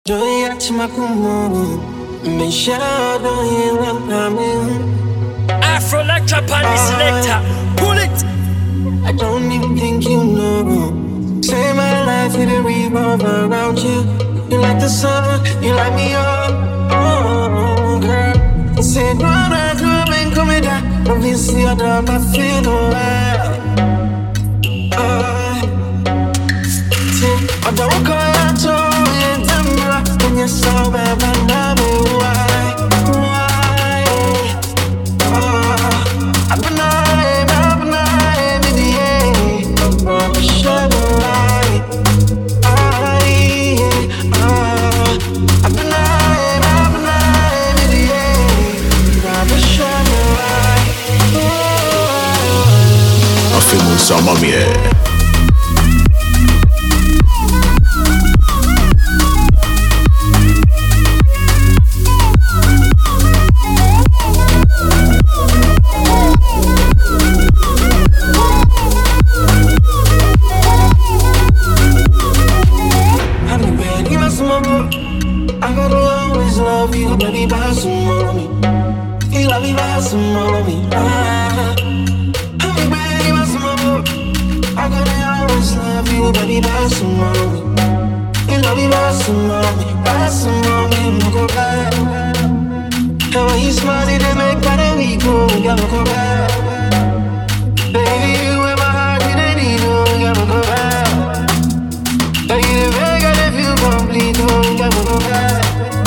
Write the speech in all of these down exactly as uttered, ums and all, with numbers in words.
Doyat makumu, meshado yelangamu. Afro Lectra Pani Selector, pull it. I don't even think you know. Say my life it revolve around you. You like the sun, you light me up. Oh, girl. Say no, no, come and come and die. Obviously, I don't feel no well. I don't go out to you, Demra. When you're so bad, but now why? Why? Oh, I've been lying, I've been lying in the air. I'm gonna shine a light. I, oh, I've been lying, I've been lying in the air. I'm gonna shine a light. Oh, I feel mon sang, mamie. I gotta always love you, baby, buy some more of me. You love me, buy some more of me. Ah, honey, baby, buy some more. I gotta always love you, baby, buy some more of me. You love me, buy some more of me. Buy some more of me, no go back. And when you smile, they make better we go. You gotta go back. Baby, you in my heart, you didn't need no. You gotta go back. Baby, the beg if you complete, oh, you gotta go back.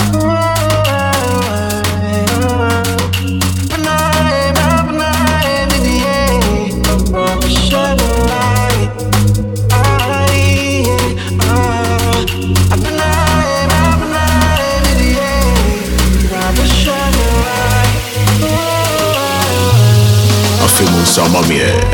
I feel mon sang, mamie.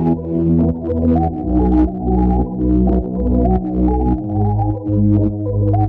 Thank you.